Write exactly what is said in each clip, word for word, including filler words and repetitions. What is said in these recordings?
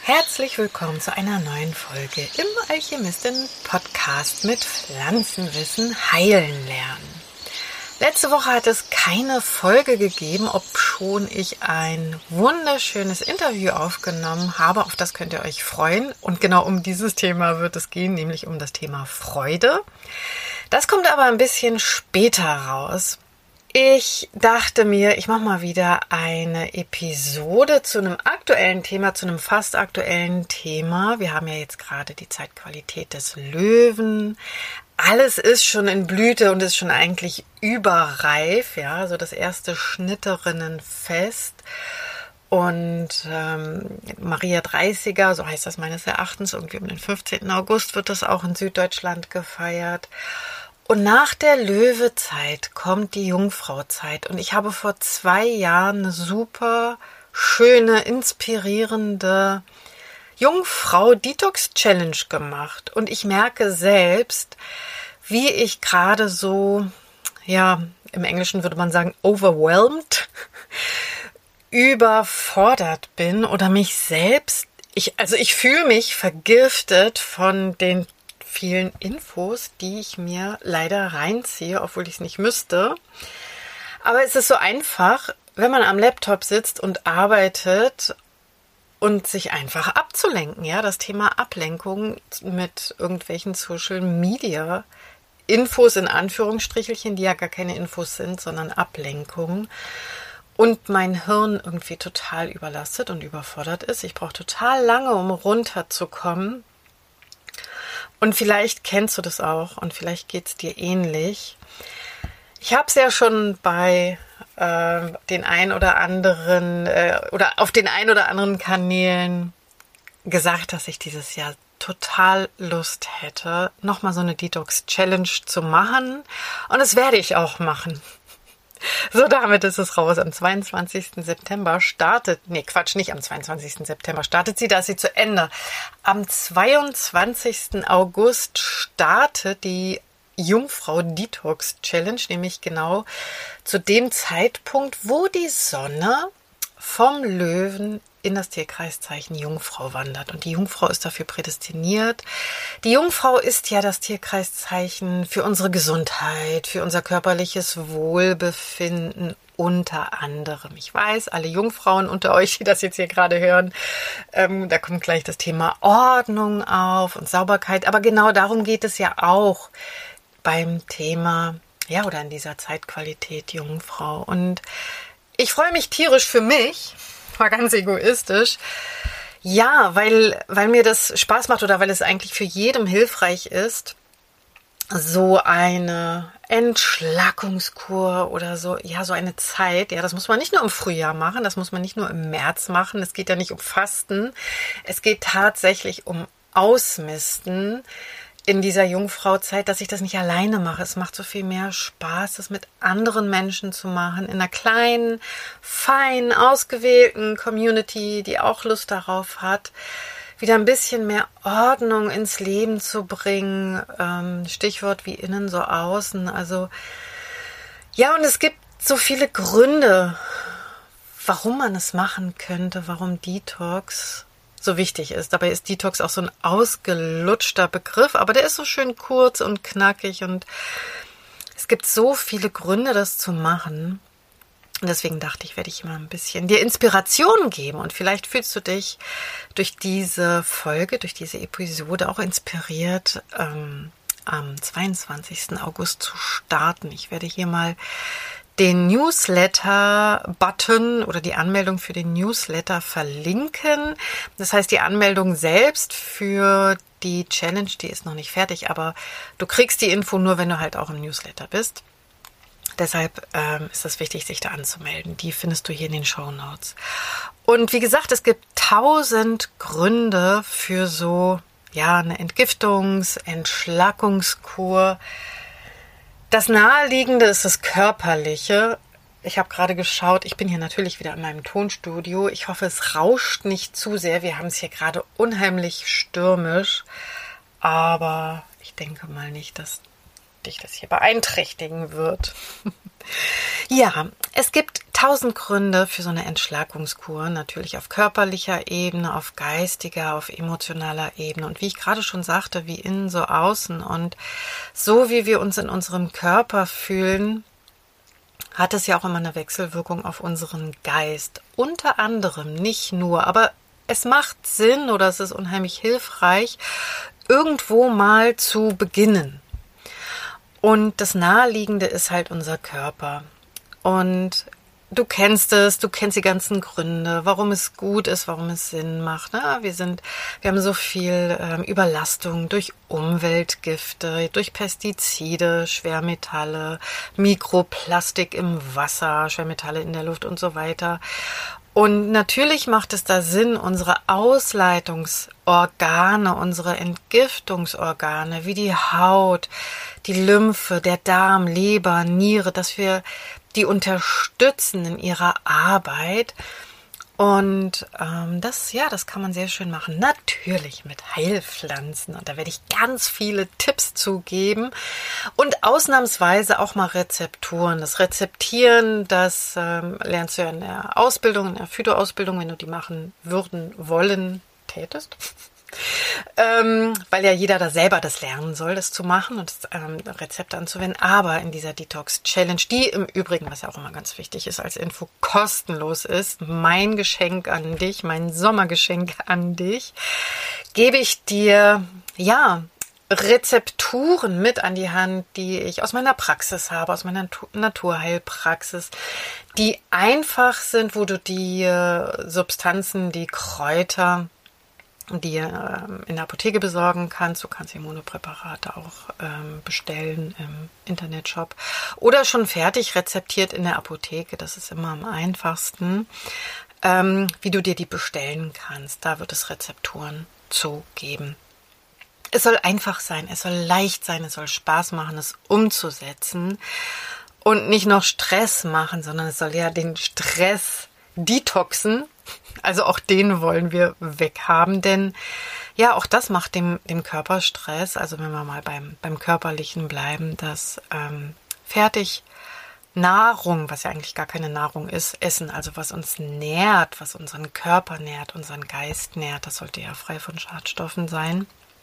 Herzlich willkommen zu einer neuen Folge im Alchemistin-Podcast mit Pflanzenwissen heilen lernen. Letzte Woche hat es keine Folge gegeben, obschon ich ein wunderschönes Interview aufgenommen habe. Auf das könnt ihr euch freuen. Und genau um dieses Thema wird es gehen, nämlich um das Thema Freude. Das kommt aber ein bisschen später raus. Ich dachte mir, ich mache mal wieder eine Episode zu einem aktuellen Thema, zu einem fast aktuellen Thema. Wir haben ja jetzt gerade die Zeitqualität des Löwen. Alles ist schon in Blüte und ist schon eigentlich überreif, ja, so das erste Schnitterinnenfest. Und ähm, Maria dreißiger, so heißt das meines Erachtens, irgendwie um den fünfzehnten August wird das auch in Süddeutschland gefeiert. Und nach der Löwezeit kommt die Jungfrauzeit. Und ich habe vor zwei Jahren eine super schöne, inspirierende Jungfrau-Detox-Challenge gemacht. Und ich merke selbst, wie ich gerade so, ja, im Englischen würde man sagen, overwhelmed, überfordert bin oder mich selbst, ich, also ich fühle mich vergiftet von den vielen Infos, die ich mir leider reinziehe, obwohl ich es nicht müsste. Aber es ist so einfach, wenn man am Laptop sitzt und arbeitet und sich einfach abzulenken. Ja, das Thema Ablenkung mit irgendwelchen Social Media Infos in Anführungsstrichelchen, die ja gar keine Infos sind, sondern Ablenkung. Und mein Hirn irgendwie total überlastet und überfordert ist. Ich brauche total lange, um runterzukommen. Und vielleicht kennst du das auch und vielleicht geht es dir ähnlich. Ich habe es ja schon bei äh, den ein oder anderen äh, oder auf den ein oder anderen Kanälen gesagt, dass ich dieses Jahr total Lust hätte, nochmal so eine Detox-Challenge zu machen. Und das werde ich auch machen. So, damit ist es raus. Am zweiundzwanzigsten September startet, nee, Quatsch, nicht am zweiundzwanzigsten September startet sie, da ist sie zu Ende. Am zweiundzwanzigsten August startet die Jungfrau Detox Challenge, nämlich genau zu dem Zeitpunkt, wo die Sonne vom Löwen in das Tierkreiszeichen Jungfrau wandert. Und die Jungfrau ist dafür prädestiniert. Die Jungfrau ist ja das Tierkreiszeichen für unsere Gesundheit, für unser körperliches Wohlbefinden unter anderem. Ich weiß, alle Jungfrauen unter euch, die das jetzt hier gerade hören, ähm, da kommt gleich das Thema Ordnung auf und Sauberkeit. Aber genau darum geht es ja auch beim Thema, ja, oder in dieser Zeitqualität Jungfrau. Und ich freue mich tierisch für mich, war ganz egoistisch. Ja, weil, weil mir das Spaß macht oder weil es eigentlich für jedem hilfreich ist, so eine Entschlackungskur oder so, ja, so eine Zeit, ja, das muss man nicht nur im Frühjahr machen, das muss man nicht nur im März machen, es geht ja nicht um Fasten, es geht tatsächlich um Ausmisten in dieser Jungfrauzeit, dass ich das nicht alleine mache. Es macht so viel mehr Spaß, das mit anderen Menschen zu machen, in einer kleinen, fein ausgewählten Community, die auch Lust darauf hat, wieder ein bisschen mehr Ordnung ins Leben zu bringen. Ähm, Stichwort wie innen, so außen. Also ja, und es gibt so viele Gründe, warum man es machen könnte, warum Detox so wichtig ist. Dabei ist Detox auch so ein ausgelutschter Begriff, aber der ist so schön kurz und knackig und es gibt so viele Gründe, das zu machen. Und deswegen dachte ich, werde ich mal ein bisschen dir Inspiration geben und vielleicht fühlst du dich durch diese Folge, durch diese Episode auch inspiriert, ähm, am zweiundzwanzigsten August zu starten. Ich werde hier mal den Newsletter-Button oder die Anmeldung für den Newsletter verlinken. Das heißt, die Anmeldung selbst für die Challenge, die ist noch nicht fertig, aber du kriegst die Info nur, wenn du halt auch im Newsletter bist. Deshalb ähm, ist es wichtig, sich da anzumelden. Die findest du hier in den Shownotes. Und wie gesagt, es gibt tausend Gründe für so, ja, eine Entgiftungs-, Entschlackungskur. Das Naheliegende ist das Körperliche. Ich habe gerade geschaut, ich bin hier natürlich wieder in meinem Tonstudio. Ich hoffe, es rauscht nicht zu sehr. Wir haben es hier gerade unheimlich stürmisch. Aber ich denke mal nicht, dass dich das hier beeinträchtigen wird. Ja, es gibt tausend Gründe für so eine Entschlackungskur, natürlich auf körperlicher Ebene, auf geistiger, auf emotionaler Ebene und wie ich gerade schon sagte, wie innen so außen und so wie wir uns in unserem Körper fühlen, hat es ja auch immer eine Wechselwirkung auf unseren Geist. Unter anderem, nicht nur, aber es macht Sinn oder es ist unheimlich hilfreich, irgendwo mal zu beginnen. Und das Naheliegende ist halt unser Körper. Und du kennst es, du kennst die ganzen Gründe, warum es gut ist, warum es Sinn macht. Ne? Wir sind, wir haben so viel ähm, Überlastung durch Umweltgifte, durch Pestizide, Schwermetalle, Mikroplastik im Wasser, Schwermetalle in der Luft und so weiter. Und natürlich macht es da Sinn, unsere Ausleitungsorgane, unsere Entgiftungsorgane, wie die Haut, die Lymphe, der Darm, Leber, Niere, dass wir die unterstützen in ihrer Arbeit. Und ähm, das, ja, das kann man sehr schön machen. Natürlich mit Heilpflanzen. Und da werde ich ganz viele Tipps zugeben. Und ausnahmsweise auch mal Rezepturen. Das Rezeptieren, das ähm, lernst du ja in der Ausbildung, in der Phyto-Ausbildung, wenn du die machen würden, wollen, tätest. Ähm, weil ja jeder da selber das lernen soll, das zu machen und das ähm, Rezept anzuwenden. Aber in dieser Detox-Challenge, die im Übrigen, was ja auch immer ganz wichtig ist, als Info kostenlos ist, mein Geschenk an dich, mein Sommergeschenk an dich, gebe ich dir, ja, Rezepturen mit an die Hand, die ich aus meiner Praxis habe, aus meiner Naturheilpraxis, die einfach sind, wo du die äh, Substanzen, die Kräuter, die ähm, in der Apotheke besorgen kannst. Du kannst die Monopräparate auch ähm, bestellen im Internetshop oder schon fertig rezeptiert in der Apotheke. Das ist immer am einfachsten, ähm, wie du dir die bestellen kannst. Da wird es Rezepturen zu geben. Es soll einfach sein, es soll leicht sein, es soll Spaß machen, es umzusetzen und nicht noch Stress machen, sondern es soll ja den Stress detoxen. Also auch den wollen wir weghaben, denn ja, auch das macht dem, dem Körper Stress. Also wenn wir mal beim, beim Körperlichen bleiben, dass ähm, fertig Nahrung, was ja eigentlich gar keine Nahrung ist, Essen, also was uns nährt, was unseren Körper nährt, unseren Geist nährt, das sollte ja frei von Schadstoffen sein.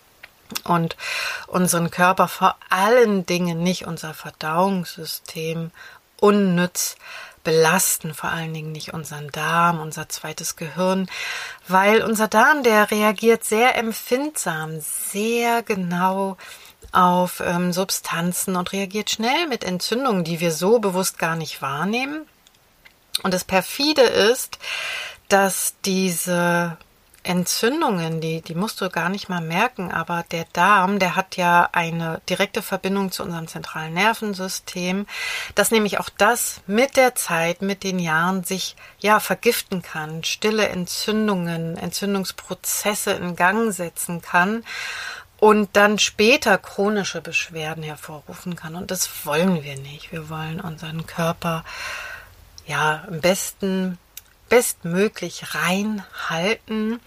Und unseren Körper, vor allen Dingen nicht unser Verdauungssystem, unnütz belasten, vor allen Dingen nicht unseren Darm, unser zweites Gehirn, weil unser Darm, der reagiert sehr empfindsam, sehr genau auf ähm, Substanzen und reagiert schnell mit Entzündungen, die wir so bewusst gar nicht wahrnehmen. Und das perfide ist, dass diese Entzündungen, die, die musst du gar nicht mal merken, aber der Darm, der hat ja eine direkte Verbindung zu unserem zentralen Nervensystem, dass nämlich auch das mit der Zeit, mit den Jahren sich ja vergiften kann, stille Entzündungen, Entzündungsprozesse in Gang setzen kann und dann später chronische Beschwerden hervorrufen kann. Und das wollen wir nicht. Wir wollen unseren Körper ja am besten bestmöglich rein halten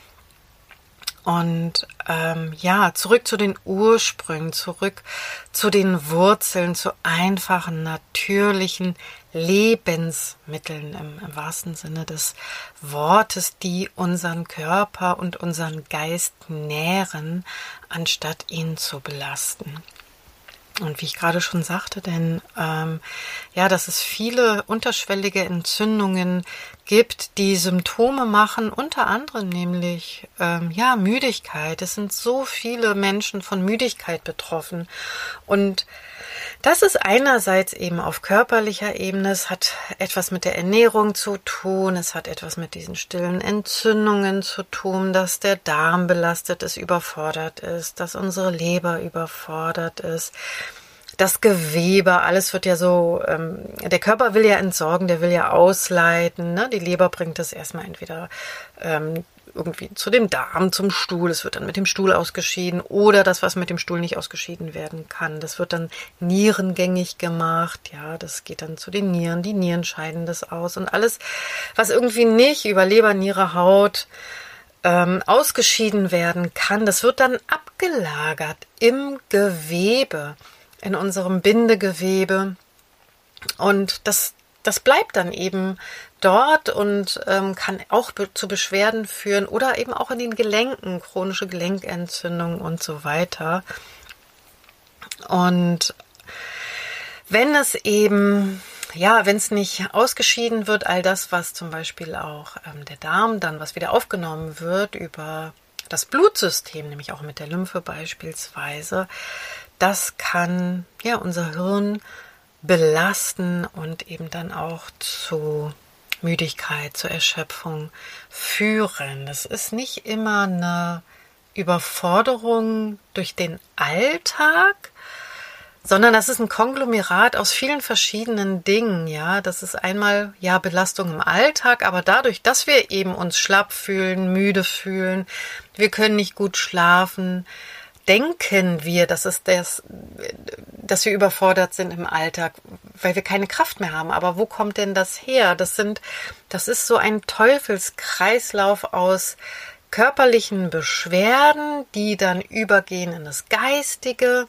und ähm, ja, zurück zu den Ursprüngen, zurück zu den Wurzeln, zu einfachen, natürlichen Lebensmitteln im, im wahrsten Sinne des Wortes, die unseren Körper und unseren Geist nähren, anstatt ihn zu belasten. Und wie ich gerade schon sagte, denn ähm, ja, dass es viele unterschwellige Entzündungen gibt, die Symptome machen, unter anderem nämlich ähm, ja Müdigkeit. Es sind so viele Menschen von Müdigkeit betroffen und das ist einerseits eben auf körperlicher Ebene, es hat etwas mit der Ernährung zu tun, es hat etwas mit diesen stillen Entzündungen zu tun, dass der Darm belastet ist, überfordert ist, dass unsere Leber überfordert ist, das Gewebe, alles wird ja so, ähm, der Körper will ja entsorgen, der will ja ausleiten, ne? Die Leber bringt das erstmal entweder ähm, irgendwie zu dem Darm, zum Stuhl, es wird dann mit dem Stuhl ausgeschieden oder das, was mit dem Stuhl nicht ausgeschieden werden kann, das wird dann nierengängig gemacht, ja, das geht dann zu den Nieren, die Nieren scheiden das aus und alles, was irgendwie nicht über Leber, Niere, Haut ähm, ausgeschieden werden kann, das wird dann abgelagert im Gewebe, in unserem Bindegewebe und das das bleibt dann eben dort und ähm, kann auch be- zu Beschwerden führen oder eben auch in den Gelenken, chronische Gelenkentzündung und so weiter. Und wenn es eben, ja, wenn es nicht ausgeschieden wird, all das, was zum Beispiel auch ähm, der Darm dann, was wieder aufgenommen wird über das Blutsystem, nämlich auch mit der Lymphe beispielsweise, das kann ja unser Hirn belasten und eben dann auch zu Müdigkeit, zur Erschöpfung führen. Das ist nicht immer eine Überforderung durch den Alltag, sondern das ist ein Konglomerat aus vielen verschiedenen Dingen, ja. Das ist einmal, ja, Belastung im Alltag, aber dadurch, dass wir eben uns schlapp fühlen, müde fühlen, wir können nicht gut schlafen, denken wir, dass es das, dass wir überfordert sind im Alltag, weil wir keine Kraft mehr haben. Aber wo kommt denn das her? Das sind, das ist so ein Teufelskreislauf aus körperlichen Beschwerden, die dann übergehen in das Geistige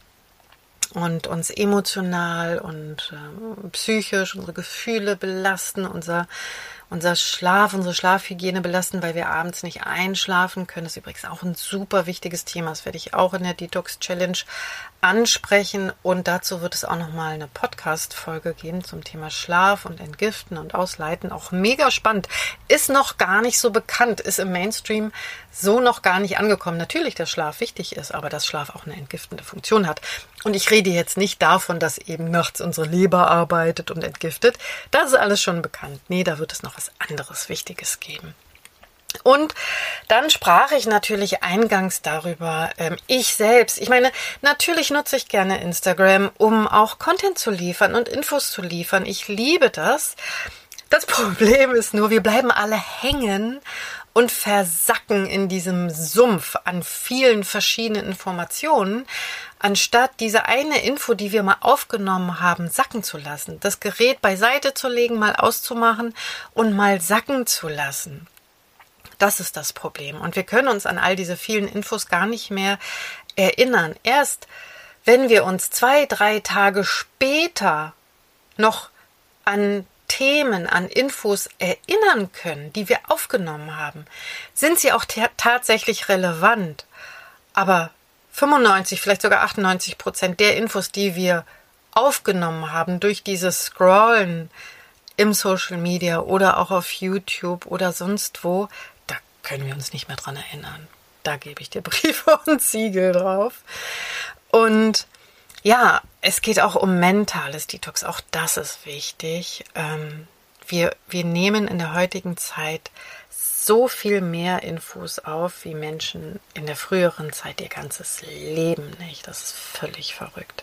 und uns emotional und äh, psychisch, unsere Gefühle belasten, unser, unser Schlaf, unsere Schlafhygiene belasten, weil wir abends nicht einschlafen können. Das ist übrigens auch ein super wichtiges Thema. Das werde ich auch in der Detox Challenge ansprechen. Und dazu wird es auch nochmal eine Podcast-Folge geben zum Thema Schlaf und Entgiften und Ausleiten. Auch mega spannend. Ist noch gar nicht so bekannt, ist im Mainstream so noch gar nicht angekommen. Natürlich, dass Schlaf wichtig ist, aber dass Schlaf auch eine entgiftende Funktion hat. Und ich rede jetzt nicht davon, dass eben nachts unsere Leber arbeitet und entgiftet. Das ist alles schon bekannt. Nee, da wird es noch was anderes Wichtiges geben. Und dann sprach ich natürlich eingangs darüber, ähm, ich selbst, ich meine, natürlich nutze ich gerne Instagram, um auch Content zu liefern und Infos zu liefern. Ich liebe das. Das Problem ist nur, wir bleiben alle hängen und versacken in diesem Sumpf an vielen verschiedenen Informationen, anstatt diese eine Info, die wir mal aufgenommen haben, sacken zu lassen. Das Gerät beiseite zu legen, mal auszumachen und mal sacken zu lassen. Das ist das Problem. Und wir können uns an all diese vielen Infos gar nicht mehr erinnern. Erst wenn wir uns zwei, drei Tage später noch an Themen, an Infos erinnern können, die wir aufgenommen haben, sind sie auch t- tatsächlich relevant. Aber fünfundneunzig, vielleicht sogar achtundneunzig Prozent der Infos, die wir aufgenommen haben durch dieses Scrollen im Social Media oder auch auf YouTube oder sonst wo, da können wir uns nicht mehr dran erinnern. Da gebe ich dir Briefe und Siegel drauf. Und ja, es geht auch um mentales Detox. Auch das ist wichtig. Ähm, wir, wir nehmen in der heutigen Zeit so viel mehr Infos auf, wie Menschen in der früheren Zeit ihr ganzes Leben nicht. Das ist völlig verrückt.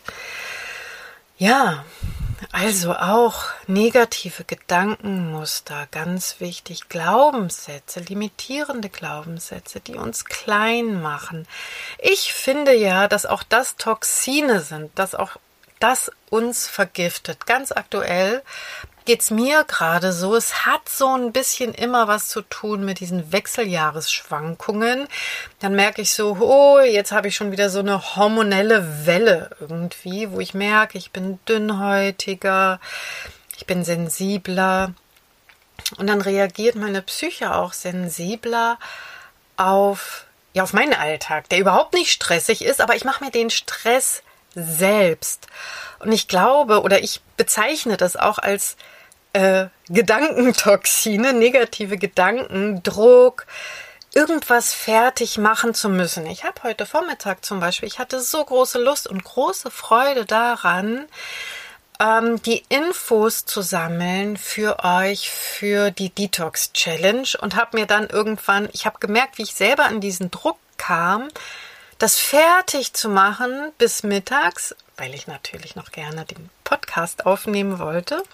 Ja, also auch negative Gedankenmuster, ganz wichtig, Glaubenssätze, limitierende Glaubenssätze, die uns klein machen. Ich finde ja, dass auch das Toxine sind, dass auch das uns vergiftet. Ganz aktuell geht's mir gerade so, es hat so ein bisschen immer was zu tun mit diesen Wechseljahresschwankungen. Dann merke ich so, oh, jetzt habe ich schon wieder so eine hormonelle Welle irgendwie, wo ich merke, ich bin dünnhäutiger, ich bin sensibler. Und dann reagiert meine Psyche auch sensibler auf, ja, auf meinen Alltag, der überhaupt nicht stressig ist, aber ich mache mir den Stress selbst. Und ich glaube, oder ich bezeichne das auch als äh, Gedankentoxine, negative Gedanken, Druck, irgendwas fertig machen zu müssen. Ich habe heute Vormittag zum Beispiel, ich hatte so große Lust und große Freude daran, ähm, die Infos zu sammeln für euch, für die Detox Challenge und habe mir dann irgendwann, ich habe gemerkt, wie ich selber an diesen Druck kam, das fertig zu machen bis mittags, weil ich natürlich noch gerne den Podcast aufnehmen wollte.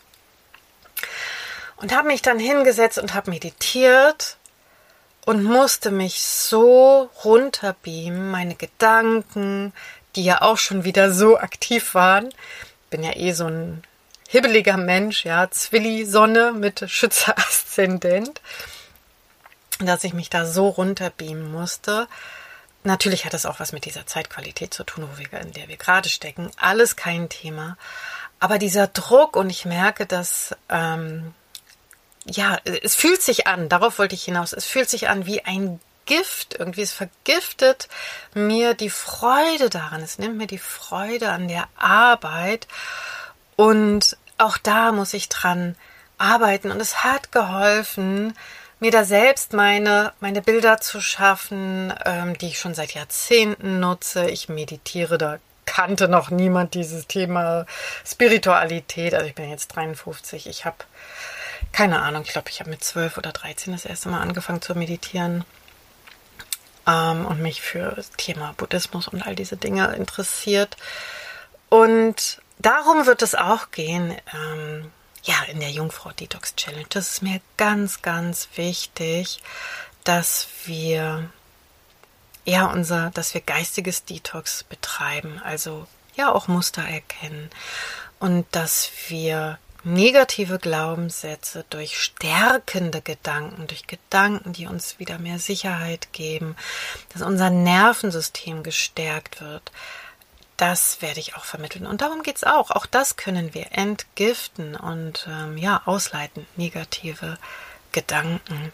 Und habe mich dann hingesetzt und habe meditiert und musste mich so runterbeamen, meine Gedanken, die ja auch schon wieder so aktiv waren. Bin ja eh so ein hibbeliger Mensch, ja, Zwilli-Sonne mit Schütze-Aszendent, dass ich mich da so runterbeamen musste. Natürlich hat es auch was mit dieser Zeitqualität zu tun, wo wir, in der wir gerade stecken. Alles kein Thema. Aber dieser Druck, und ich merke, dass, ähm, ja, es fühlt sich an, darauf wollte ich hinaus, es fühlt sich an wie ein Gift, irgendwie, es vergiftet mir die Freude daran, es nimmt mir die Freude an der Arbeit, und auch da muss ich dran arbeiten, und es hat geholfen, mir da selbst meine, meine Bilder zu schaffen, ähm, die ich schon seit Jahrzehnten nutze. Ich meditiere, da kannte noch niemand dieses Thema Spiritualität. Also ich bin jetzt dreiundfünfzig, ich habe keine Ahnung, ich glaube, ich habe mit zwölf oder dreizehn das erste Mal angefangen zu meditieren ähm, und mich für das Thema Buddhismus und all diese Dinge interessiert. Und darum wird es auch gehen, ähm, ja, in der Jungfrau Detox Challenge. Das ist mir ganz, ganz wichtig, dass wir, ja, unser, dass wir geistiges Detox betreiben, also ja auch Muster erkennen, und dass wir negative Glaubenssätze durch stärkende Gedanken, durch Gedanken, die uns wieder mehr Sicherheit geben, dass unser Nervensystem gestärkt wird. Das werde ich auch vermitteln. Und darum geht es auch. Auch das können wir entgiften und ähm, ja, ausleiten, negative Gedanken.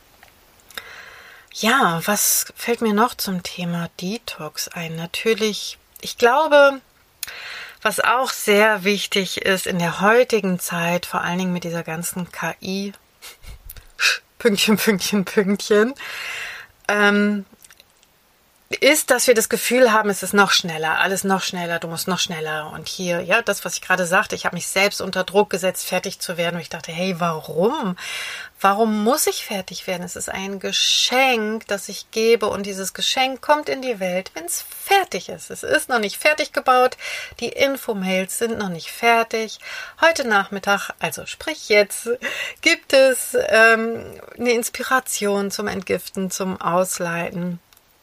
Ja, was fällt mir noch zum Thema Detox ein? Natürlich, ich glaube, was auch sehr wichtig ist in der heutigen Zeit, vor allen Dingen mit dieser ganzen K I, Pünktchen, Pünktchen, Pünktchen, ähm, ist, dass wir das Gefühl haben, es ist noch schneller, alles noch schneller, du musst noch schneller. Und hier, ja, das, was ich gerade sagte, ich habe mich selbst unter Druck gesetzt, fertig zu werden. Und ich dachte, hey, warum? Warum muss ich fertig werden? Es ist ein Geschenk, das ich gebe, und dieses Geschenk kommt in die Welt, wenn es fertig ist. Es ist noch nicht fertig gebaut, die Infomails sind noch nicht fertig. Heute Nachmittag, also sprich jetzt, gibt es ähm, eine Inspiration zum Entgiften, zum Ausleiten.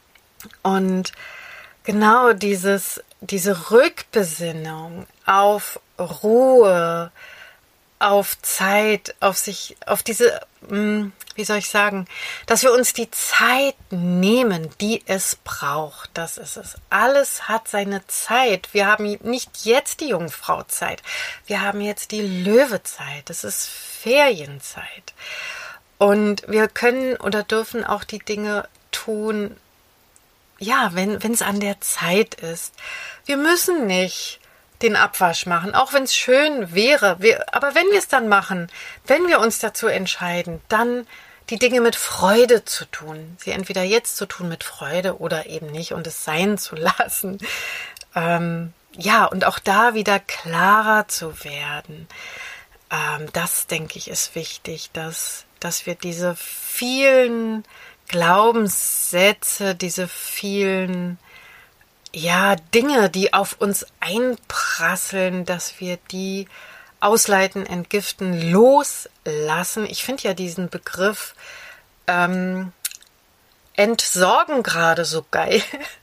Und genau dieses, diese Rückbesinnung auf Ruhe, auf Zeit, auf sich, auf diese, wie soll ich sagen, dass wir uns die Zeit nehmen, die es braucht. Das ist es. Alles hat seine Zeit. Wir haben nicht jetzt die Jungfrauzeit. Wir haben jetzt die Löwezeit. Das ist Ferienzeit. Und wir können oder dürfen auch die Dinge tun, ja, wenn wenn es an der Zeit ist. Wir müssen nicht den Abwasch machen, auch wenn es schön wäre. Wir, aber wenn wir es dann machen, wenn wir uns dazu entscheiden, dann die Dinge mit Freude zu tun. Sie entweder jetzt zu tun mit Freude oder eben nicht und es sein zu lassen. Ähm, ja, und auch da wieder klarer zu werden. Ähm, das, denke ich, ist wichtig, dass, dass wir diese vielen Glaubenssätze, diese vielen, ja, Dinge, die auf uns einprasseln, dass wir die ausleiten, entgiften, loslassen. Ich finde ja diesen Begriff ähm, entsorgen gerade so geil.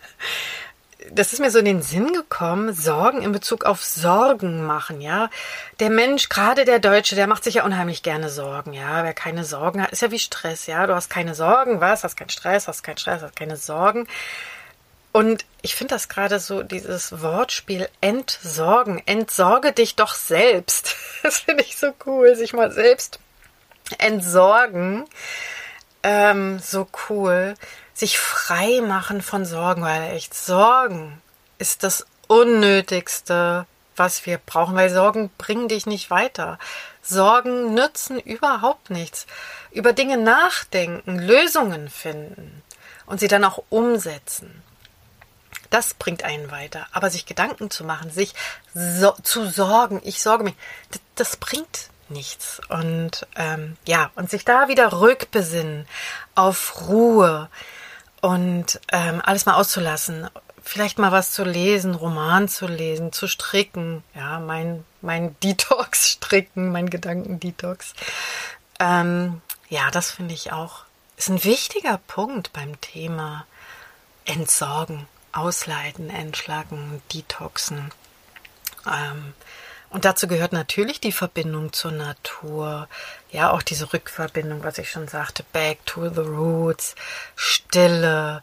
Das ist mir so in den Sinn gekommen, Sorgen in Bezug auf Sorgen machen, ja. Der Mensch, gerade der Deutsche, der macht sich ja unheimlich gerne Sorgen, ja. Wer keine Sorgen hat, ist ja wie Stress, ja. Du hast keine Sorgen, was? Hast keinen Stress, hast keinen Stress, hast keine Sorgen. Und ich finde das gerade so, dieses Wortspiel entsorgen. Entsorge dich doch selbst. Das finde ich so cool, sich mal selbst entsorgen. Ähm, so cool. Sich frei machen von Sorgen, weil echt Sorgen ist das Unnötigste, was wir brauchen, weil Sorgen bringen dich nicht weiter. Sorgen nützen überhaupt nichts. Über Dinge nachdenken, Lösungen finden und sie dann auch umsetzen. Das bringt einen weiter. Aber sich Gedanken zu machen, sich so, zu sorgen, ich sorge mich, das, das bringt nichts. Und ähm, ja, und sich da wieder rückbesinnen auf Ruhe und ähm, alles mal auszulassen. Vielleicht mal was zu lesen, Roman zu lesen, zu stricken. Ja, mein, mein Detox stricken, mein Gedankendetox. Ähm, ja, das finde ich auch, ist ein wichtiger Punkt beim Thema Entsorgen. Ausleiten, entschlacken, detoxen. Ähm, und dazu gehört natürlich die Verbindung zur Natur. Ja, auch diese Rückverbindung, was ich schon sagte, back to the roots, Stille,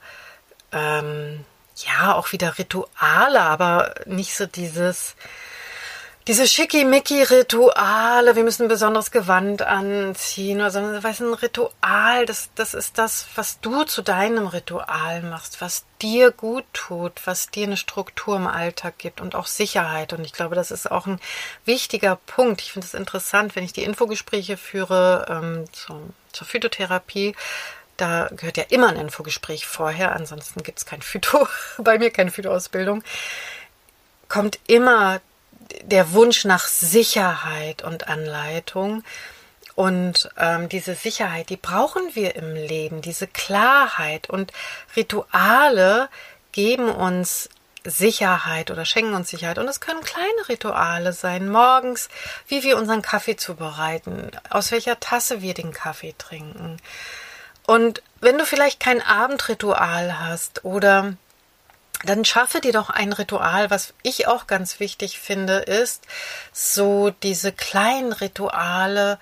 ähm, ja, auch wieder Rituale, aber nicht so dieses diese Schickimicki-Rituale, wir müssen ein besonderes Gewand anziehen oder so, weißt du, ein Ritual, das, das ist das, was du zu deinem Ritual machst, was dir gut tut, was dir eine Struktur im Alltag gibt und auch Sicherheit. Und ich glaube, das ist auch ein wichtiger Punkt. Ich finde es interessant, wenn ich die Infogespräche führe ähm, zur, zur Phytotherapie. Da gehört ja immer ein Infogespräch vorher, ansonsten gibt es kein Phyto, bei mir keine Phytoausbildung. Kommt immer der Wunsch nach Sicherheit und Anleitung. Und ähm, diese Sicherheit, die brauchen wir im Leben, diese Klarheit. Und Rituale geben uns Sicherheit oder schenken uns Sicherheit. Und es können kleine Rituale sein, morgens, wie wir unseren Kaffee zubereiten, aus welcher Tasse wir den Kaffee trinken. Und wenn du vielleicht kein Abendritual hast oder dann schaffe dir doch ein Ritual. Was ich auch ganz wichtig finde, ist so diese kleinen Rituale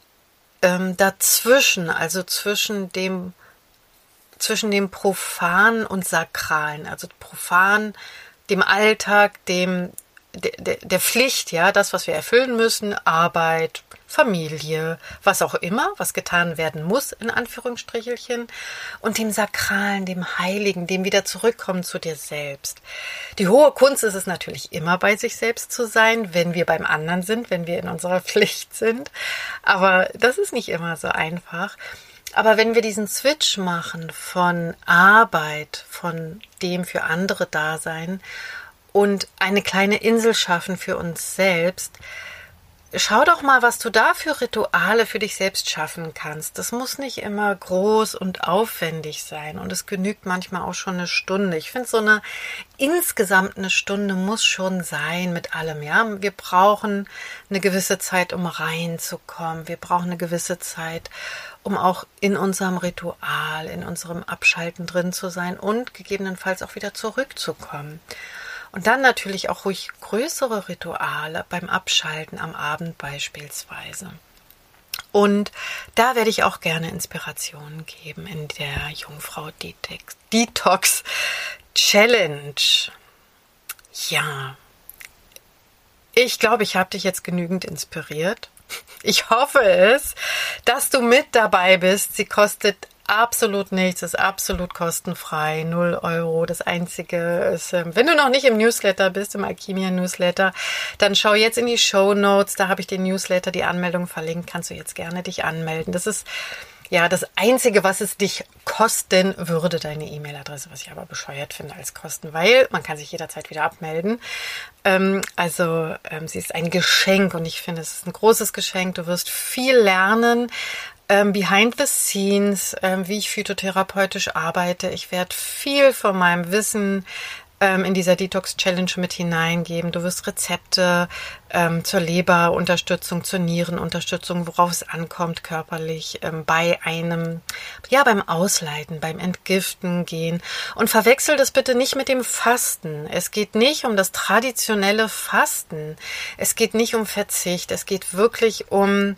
ähm, dazwischen, also zwischen dem zwischen dem Profanen und Sakralen, also profan, dem Alltag, dem der, der Pflicht, ja, das, was wir erfüllen müssen, Arbeit, Familie, was auch immer, was getan werden muss, in Anführungsstrichelchen, und dem Sakralen, dem Heiligen, dem wieder zurückkommen zu dir selbst. Die hohe Kunst ist es natürlich immer, bei sich selbst zu sein, wenn wir beim anderen sind, wenn wir in unserer Pflicht sind, aber das ist nicht immer so einfach. Aber wenn wir diesen Switch machen von Arbeit, von dem für andere Dasein und eine kleine Insel schaffen für uns selbst, schau doch mal, was du da für Rituale für dich selbst schaffen kannst. Das muss nicht immer groß und aufwendig sein und es genügt manchmal auch schon eine Stunde. Ich finde, so eine insgesamt eine Stunde muss schon sein mit allem. Ja, wir brauchen eine gewisse Zeit, um reinzukommen. Wir brauchen eine gewisse Zeit, um auch in unserem Ritual, in unserem Abschalten drin zu sein und gegebenenfalls auch wieder zurückzukommen. Und dann natürlich auch ruhig größere Rituale beim Abschalten am Abend beispielsweise. Und da werde ich auch gerne Inspirationen geben in der Jungfrau Detox Challenge. Ja, ich glaube, ich habe dich jetzt genügend inspiriert. Ich hoffe es, dass du mit dabei bist. Sie kostet absolut nichts, ist absolut kostenfrei, null Euro. Das Einzige ist, wenn du noch nicht im Newsletter bist, im Alchemia Newsletter, dann schau jetzt in die Shownotes, da habe ich den Newsletter, die Anmeldung verlinkt, kannst du jetzt gerne dich anmelden. Das ist ja das Einzige, was es dich kosten würde, deine E-Mail-Adresse, was ich aber bescheuert finde als Kosten, weil man kann sich jederzeit wieder abmelden. Ähm, also ähm, sie ist ein Geschenk und ich finde, es ist ein großes Geschenk. Du wirst viel lernen, Ähm, behind the scenes, ähm, wie ich phytotherapeutisch arbeite. Ich werde viel von meinem Wissen ähm, in dieser Detox-Challenge mit hineingeben. Du wirst Rezepte ähm, zur Leberunterstützung, zur Nierenunterstützung, worauf es ankommt körperlich, ähm, bei einem, ja, beim Ausleiten, beim Entgiften gehen. Und verwechsel das bitte nicht mit dem Fasten. Es geht nicht um das traditionelle Fasten. Es geht nicht um Verzicht. Es geht wirklich um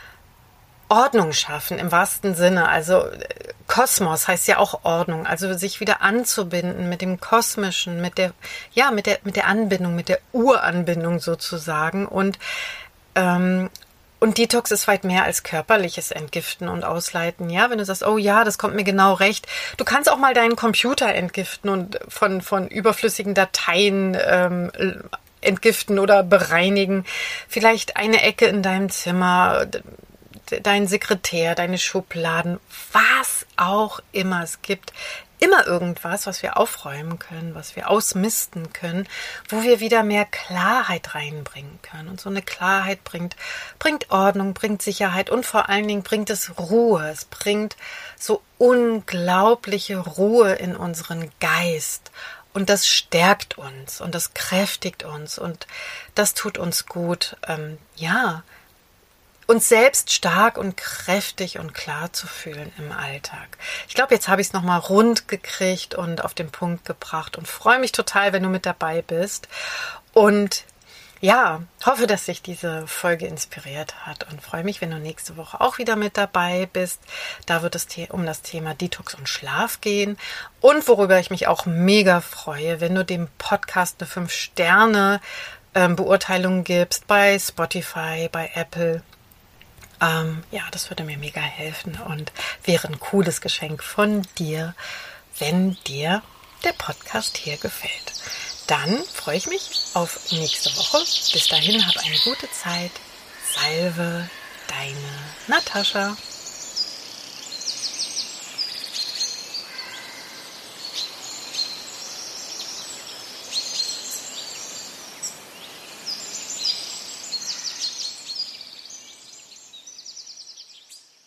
Ordnung schaffen im wahrsten Sinne, also Kosmos heißt ja auch Ordnung, also sich wieder anzubinden mit dem Kosmischen, mit der, ja, mit der, mit der Anbindung, mit der Uranbindung sozusagen und, ähm, und Detox ist weit mehr als körperliches Entgiften und Ausleiten, ja, wenn du sagst, oh ja, das kommt mir genau recht. Du kannst auch mal deinen Computer entgiften und von, von überflüssigen Dateien, ähm, entgiften oder bereinigen, vielleicht eine Ecke in deinem Zimmer, dein Sekretär, deine Schubladen, was auch immer. Es gibt immer irgendwas, was wir aufräumen können, was wir ausmisten können, wo wir wieder mehr Klarheit reinbringen können. Und so eine Klarheit bringt, bringt Ordnung, bringt Sicherheit und vor allen Dingen bringt es Ruhe. Es bringt so unglaubliche Ruhe in unseren Geist. Und das stärkt uns und das kräftigt uns und das tut uns gut. Ähm, ja, uns selbst stark und kräftig und klar zu fühlen im Alltag. Ich glaube, jetzt habe ich es nochmal rund gekriegt und auf den Punkt gebracht und freue mich total, wenn du mit dabei bist. Und ja, hoffe, dass sich diese Folge inspiriert hat und freue mich, wenn du nächste Woche auch wieder mit dabei bist. Da wird es um das Thema Detox und Schlaf gehen und worüber ich mich auch mega freue, wenn du dem Podcast eine fünf Sterne ähm, Beurteilungen gibst bei Spotify, bei Apple. Ähm, ja, das würde mir mega helfen und wäre ein cooles Geschenk von dir, wenn dir der Podcast hier gefällt. Dann freue ich mich auf nächste Woche. Bis dahin, hab eine gute Zeit. Salve, deine Natascha.